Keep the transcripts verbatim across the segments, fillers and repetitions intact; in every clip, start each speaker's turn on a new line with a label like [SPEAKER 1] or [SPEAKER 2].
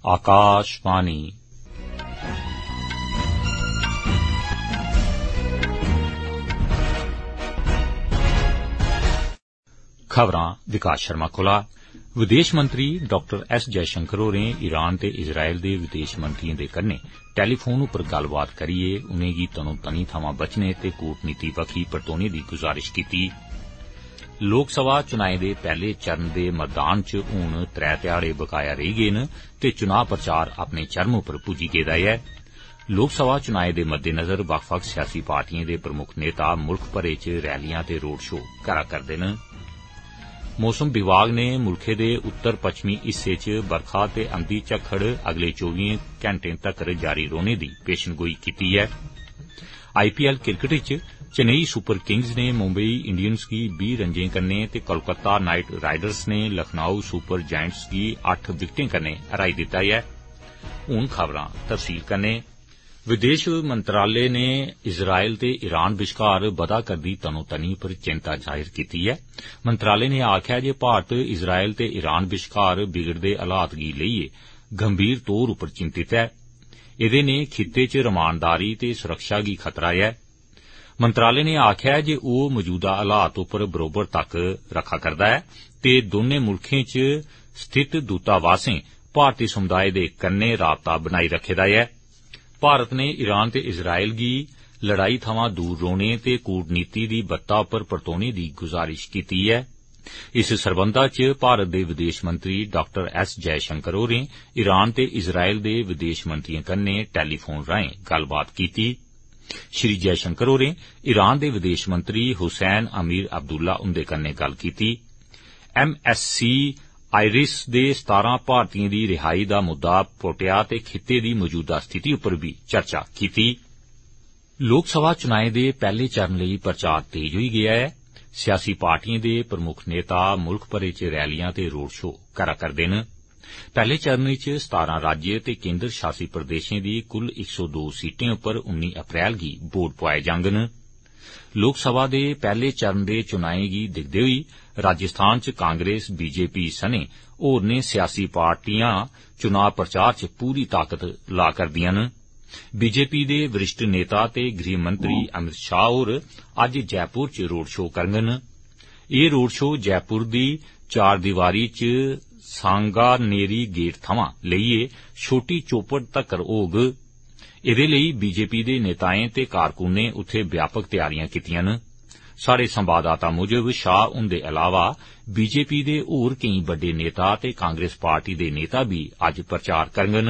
[SPEAKER 1] आकाशवाणी खबरां विकास शर्मा कोला। विदेश मंत्री डॉक्टर एस जयशंकर होरें ईरान ते इजराइल दे विदेश मंत्रियों दे कन्नै टेलीफोन उप्पर गल्लबात करियै उनेंगी तनोतनी थमां बचने ते कूटनीति बक्खी परतोने दी गुजारिश कीती। लोकसभा चुनाएं दे पैहले चरण दे मतदान च हुण त्रै ध्याड़े बकाया रेही गए न ते चुनां प्रचार अपने चरम उप्पर पुज्जी गेदा ऐ। लोकसभा चुनाएं दे मद्देनजर बक्ख बक्ख सियासी पार्टिएं दे प्रमुख नेता मुल्ख भरे च रैलियां ते रोड शो करा करदे न। मौसम विभाग ने मुल्खै दे उत्तर पच्छमी हिस्से च बरखा ते अंधी झक्खड़ अगले चौबी घंटें तक्कर जारी रौहने दी पेशनगोई कीती ऐ। आईपीएल क्रिकेट च चेन्नई सुपर किंग्स ने मुंबई इंडियंस गी बीह रन्जें कन्नै ते कोलकाता नाइट राइडर्स ने लखनऊ सुपर जायंट्स गी अट्ठ विकेटें कन्नै हराई दिता ऐ। हुण खबरां तफसील कन्नै। विदेश मंत्रालय ने इजराइल ते ईरान विचकार बधा करदी तनोतनी पर चिंता जाहिर कीती ऐ। मंत्रालय ने आखेआ जे भारत इजराइल ते ईरान विचकार बिगड़दे हालात गी लेइयै गंभीर तौर उप्पर चिंतित ऐ। एहदे ने खित्ते च रमानदारी ते सुरक्षा गी खतरा ऐ। मंत्रालय ने आखेआ जे ओह मौजूदा हालात उप्पर बरोबर तक रखा करदा ऐ ते दौनें मुल्खें च स्थित दूतावासें भारती समुदाय दे कन्नै राबता बनाई रखे दा ऐ। भारत ने ईरान ते इजराइल गी लड़ाई थमां दूर रौहने ते कूटनीति दी बत्ता उप्पर परतोने दी गुजारिश कीती ऐ। इस सरबंधा च भारत दे विदेश मंत्री डॉक्टर एस जयशंकर होरें ईरान ते इजराइल दे विदेश मंत्रियों कन्नै टेलीफोन राएं गल्लबात कीती। श्री जयशंकर होरें ईरान दे विदेश मंत्री हुसैन अमीर अब्दुल्ला हुंदे कन्नै गल्ल कीती। एमएससी आईरिस दे सतारां भारतीयें दी रिहाई दा मुद्दा पुट्टेआ ते खित्ते दी मौजूदा स्थिति उप्पर बी चर्चा कीती। लोकसभा चुनाएं दे पैहले चरण लेई प्रचार तेज होई गेआ ऐ। सियासी पार्टिएं दे प्रमुख नेता मुल्ख भरे च रैलियां ते रोड शो करा करदे न। पैहले चरण च सतारां राज्य ते केन्द्र शासित प्रदेशें दी कुल इक सौ दो सीटें उप्पर उन्नी अप्रैल गी वोट पोआए जांगन। लोकसभा दे पैहले चरण दे चुनाएं गी दिक्खदे होई राजस्थान च कांग्रेस बीजेपी सने होरनें सियासी पार्टियां चुनां प्रचार च पूरी ताकत ला करदियां न। बीजेपी दे वरिष्ठ नेता ते गृह मंत्री अमित शाह होर अज्ज जयपुर च रोड शो करङन। एह रोड शो जयपुर दी चार दीवारी च सांगानेरी गेट थमां लेइयै छोटी चौपड़ तक्कर होग। एहदे लेई बीजेपी दे नेताएं ते कारकुनें उत्थे व्यापक तैयारियां कीतियां न। साढ़े संवाददाता मुजब शाह हुंदे अलावा बीजेपी दे होर केई बड्डे नेता ते कांग्रेस पार्टी दे नेता बी अज्ज प्रचार करङन।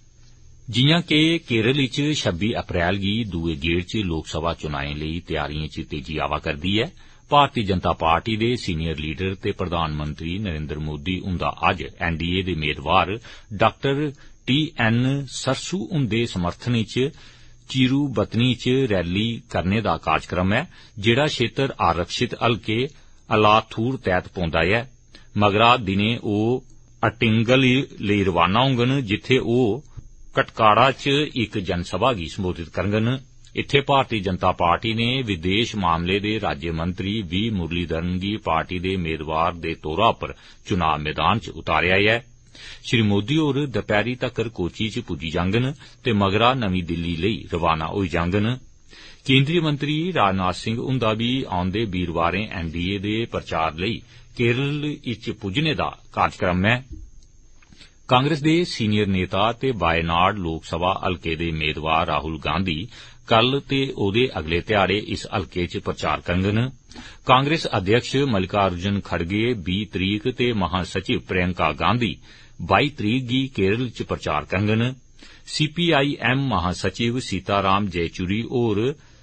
[SPEAKER 1] जियां के केरल च छब्बी अप्रैल गी दूए गेड़ च लोकसभा चुनाएं लेई तैयारिएं च तेजी आवा करदी ऐ। भारतीय जनता पार्टी दे सीनियर लीडर ते प्रधानमंत्री नरेंद्र मोदी हुंदा अज्ज एनडीए दे मेदवार डाक्टर टी एन सरसू हुंदे समर्थन च चीरूबतनी च रैली करने दा कार्यक्रम ऐ, जेड़ा क्षेत्र आरक्षित हल्के अलाथूर तैह्त पौंदा ऐ। मगरा दिनें ओह अटिंगल लेई रवाना होङन, जित्थे ओह कटकाड़ा च इक जनसभा गी संबोधित करङन। इत्थे भारतीय जनता पार्टी ने विदेश मामले दे राज्य मंत्री वी मुरलीधरन गी पार्टी दे मेदवार दे तौरा पर चुनाव मैदान च उतारेआ ऐ। श्री मोदी होर दपैह्री तक्कर कोची च पुज्जी जाङन ते मगरा नमीं दिल्ली लेई रवाना होई जाङन। केंद्रीय मंत्री राजनाथ सिंह हुंदा बी औंदे वीरवारें एनडीए दे प्रचार लेई केरल च पुज्जने दा कार्यक्रम ऐ। कांग्रेस दे सीनियर नेता ते वायनाड लोकसभा हल्के दे मेदवार राहुल गांधी कल ते ओहदे अगले ध्याड़े इस हल्के च प्रचार करङन। कांग्रेस अध्यक्ष मल्लिकार्जुन खड़गे बीह तरीक ते महासचिव प्रियंका गांधी बाई तरीक गी केरल च प्रचार करङन। सीपीआईएम महासचिव सीताराम येचुरी होर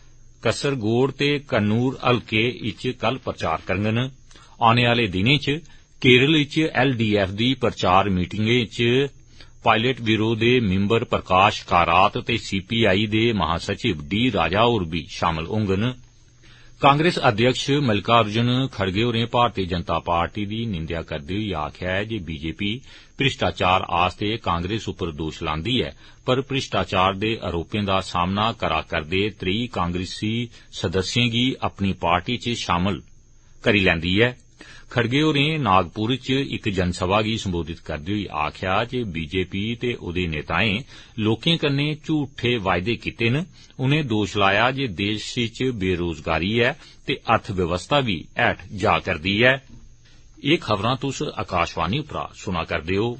[SPEAKER 1] कसरगोड ते कन्नूर हल्के च कल प्रचार करङन। औने आले दिनें च केरल च एलडीएफ दी प्रचार मीटिंगें च पायलट ब्यूरो दे मिंबर प्रकाश कारात ते सीपीआई दे महासचिव डी राजा होर बी शामल होङन। कांग्रेस अध्यक्ष मल्लिकार्जुन खड़गे होरें भारतीय जनता पार्टी दी निंदेआ करदे होई आखेआ ऐ जे बीजेपी भ्रिष्टाचार आस्ते कांग्रेस उप्पर दोश लांदी ऐ, पर भ्रिष्टाचार दे आरोपें दा सामना करा करदे त्रेई कांग्रेसी सदस्यें गी अपनी पार्टी च शामल करी लैंदी ऐ। खड़गे होरें नागपुर च इक जनसभा गी संबोधित करदे होई आखेआ जे बीजेपी ते ओहदे नेताएं लोकें कन्नै झूठे वायदे कीते न। उनें दोश लाया जे देश च बेरोजगारी ऐ ते अर्थव्यवस्था बी हैठ जा करदी ऐ। एह खबरां तुस आकाशवाणी उप्परा सुना करदे हो।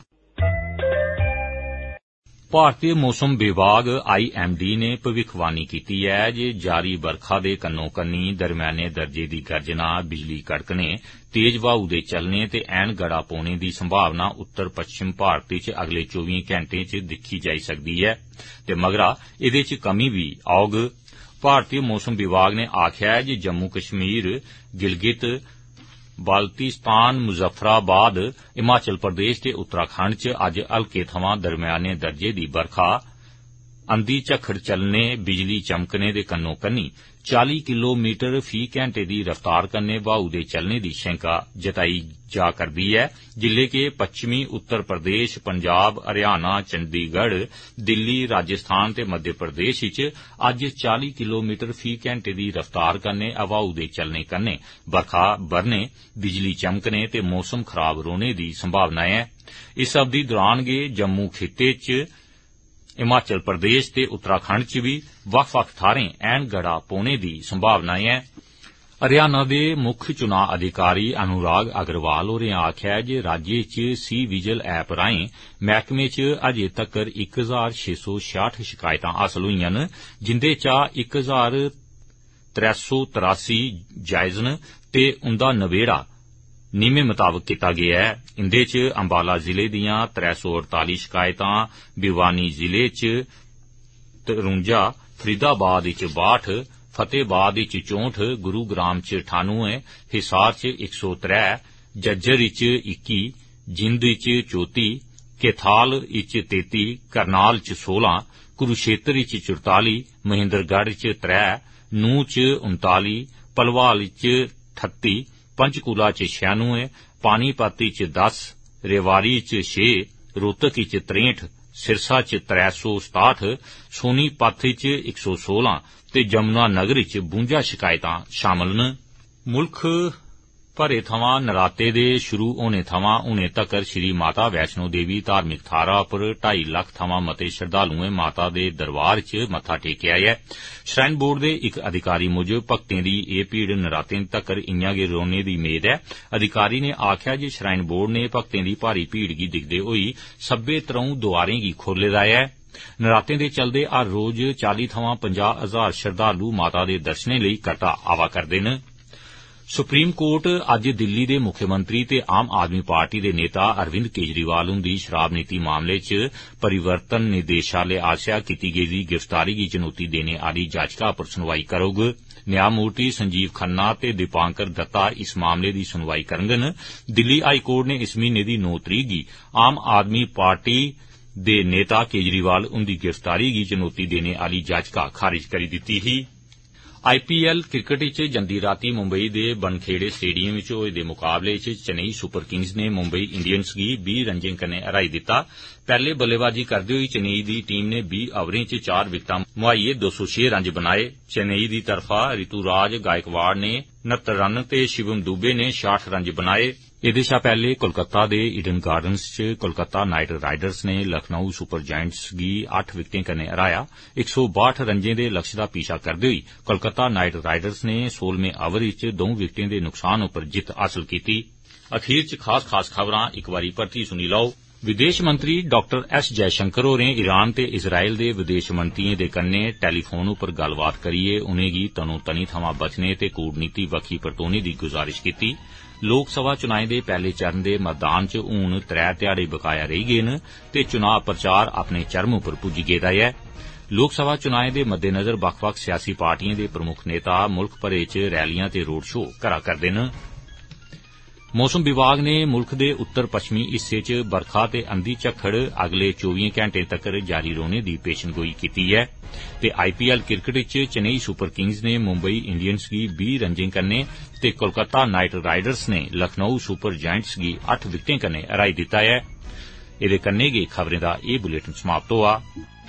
[SPEAKER 1] भारतीय मौसम विभाग आई एम डी ने भविक्खवाणी कीती है जे जारी बरखा दे कन्नो कन्नी दरम्याने दर्जे दी गर्जना, बिजली कड़कने, तेज ब्हाऊ दे चलने ते ऐन गड़ा पौने दी संभावना उत्तर पच्छम भारत च अगले चौबी घैंटें च दिक्खी जाई सकदी ऐ ते मगरा एहदे च कमी बी औग। भारतीय मौसम विभाग ने आखेआ है जे जम्मू कश्मीर, गिलगित, बाल्तिस्तान, मुजफ्फराबाद, हिमाचल प्रदेश ते उत्तराखंड च अज्ज हल्के थमां दरम्याने दर्जे दी बरखा, अंधी झक्खड़ चलने, बिजली चमकने दे कन्नो कन्नी चाली किलोमीटर फी घैंटे दी रफ्तार कन्नै ब्हाऊ दे चलने दी शैंका जताई जा करदी ऐ, जिल्ले के पच्छमी उत्तर प्रदेश, पंजाब, हरियाणा, चंडीगढ़, दिल्ली, राजस्थान ते मध्य प्रदेश च अज्ज चाली किलोमीटर फी घैंटे दी रफ्तार कन्नै हवाऊ दे चलने कन्नै बरखा बरने, बिजली चमकने ते मौसम खराब रौहने दी संभावना ऐ। इस अवधि दौरान गै जम्मू खित्ते च, हिमाचल प्रदेश ते उत्तराखंड च भी वक्ख वक्ख थाहरें ऐन गड़ा पौने दी संभावना ऐ। हरियाणा दे मुक्ख चुनां अधिकारी अनुराग अग्रवाल होरें आखेआ जे राज्य च सी विजिल ऐप राएं मैहकमे च अजें तक्कर इक हजार छे सौ छियाठ शिकायतां हासल होईआं न, जिंदे चा इक हजार त्रै सौ तरासी जायज न ते उंदा नबेड़ा नीमे मताबक कीता गेआ ऐ। इंदे च अंबाला जिले दियां त्रै सौ अड़ताली शिकायतां, भिवानी जिले च तरुंजा, फरीदाबाद च बाहठ, फतेहाबाद च चौंठ, गुरुग्राम च ठानुए, हिसार च इक सौ त्रै, झज्जर च इक्की, जिंद च चौती, केथाल च तेती, करनाल च सोलां, कुरुक्षेत्र च चौताली, महेंद्रगढ़ च त्रै, नूंह च उनताली, भलवाल च ठत्ती, पंचकूला च छियानुए, पानीपत च दस, रेवाड़ी च छे, रोहतक च त्रेंठ, सिरसा च त्रै सौ सताठ, सोनीपत च इक सौ सोलां ते यमुनानगर च बुंजा शिकायतां शामल न। मुल्ख भरे थमां नराते दे शुरू होने थमां हुणे तक्कर श्री माता वैष्णो देवी धार्मिक थाहरा पर ढाई लक्ख थमां मते श्रद्धालुएं माता दे दरबार च मत्था टेकेआ ऐ। श्राइन बोर्ड दे इक अधिकारी मुजब भक्तें दी एह भीड़ नरातें तक्कर इयां गै रौहने दी मेद ऐ। अधिकारी ने आखेआ जे श्राइन बोर्ड ने भक्तें दी भारी भीड़ गी दिक्खदे होई सब्बै त्रौं दोआरें गी खोले दा ऐ। नरातें दे चलदे हर रोज चाली थमां पंजाह हजार श्रद्धालु माता दे दर्शनें लेई कटड़ा आवा करदे न। सुप्रीम कोर्ट अज्ज दिल्ली दे मुख्यमंत्री ते आम आदमी पार्टी दे नेता अरविंद केजरीवाल हुंदी शराब नीति मामले च परिवर्तन निदेशालय आसेआ कीती गेदी गिरफ्तारी गी चुनौती देने आली याचिका पर सुनवाई करोग। न्यायमूर्ति संजीव खन्ना ते दीपांकर दत्ता इस मामले दी सुनवाई करङन। दिल्ली हाई कोर्ट ने इस म्हीने दी नौ तरीक गी आम आदमी पार्टी दे नेता केजरीवाल हुंदी गिरफ्तारी गी चुनौती देने आली याचिका खारिज करी दित्ती ही। आई पी एल क्रिकेट च जंदी रातीं मुंबई दे बनखेड़े स्टेडियम च होए दे मुकाबले च चेन्नई सुपर किंग्स ने मुंबई इंडियंस गी बीह रन्जें कन्नै हराई दित्ता। पैहले बल्लेबाजी करदे होई चेन्नई दी टीम ने बीह ओवरें च चार विकटां मुहाइयै दो सौ छे रन बनाए। चेन्नई दी तरफा ऋतुराज गायकवाड़ ने नत्तर रन ते शिवम दुबे ने छियाठ रन बनाए। एहदे शा पैहले कोलकाता दे ईडन गार्डन्स च कोलकाता नाइट राइडर्स ने लखनऊ सुपर जायंट्स गी अट्ठ विकटें कन्नै हराया। एक सौ बाहठ रन्जें दे लक्ष्य दा पीछा करदे होई कोलकाता नाइट राइडर्स ने सोलहवें ओवर च दौं विकटें दे नुकसान उप्पर जित्त हासल कीती। अखीर च खास खास खबरां इक बारी परतियै सुनी लैओ। विदेश मंत्री डॉक्टर एस जयशंकर होरें ईरान ते इजराइल दे विदेश मंत्रियें दे कन्नै टेलीफोन उप्पर गल्लबात करियै उनेंगी तनोतनी थमां बचने ते कूटनीति बक्खी परतोने दी गुजारिश कीती। लोकसभा चुनाएं दे पैहले चरण दे मतदान च हून त्रै ध्याड़े बकाया रेही गे न ते चुनां प्रचार अपने चरम उप्पर पुज्जी गेदा ऐ। लोकसभा चुनाएं दे मद्देनजर बक्ख बक्ख सियासी पार्टिएं दे प्रमुख नेता मुल्ख भरे च रैलियां ते रोड शो करा करदे न। मौसम विभाग ने मुल्ख दे उत्तर पच्छमी हिस्से च बरखा ते अंधी झक्खड़ अगले चौबी घैंटें तक्कर जारी रौहने दी पेशनगोई कीती ऐ ते आई पी एल क्रिकेट च चेन्नई सुपर किंग्स ने मुंबई इंडियंस गी बीह रन्जें कन्नै ते कोलकाता नाइट राइडर्स ने लखनऊ सुपर जायंट्स गी अट्ठ विकटें कन्नै हराई दित्ता ऐ। एदे कन्नै गै खबरें दा एह बुलेटिन समाप्त होआ।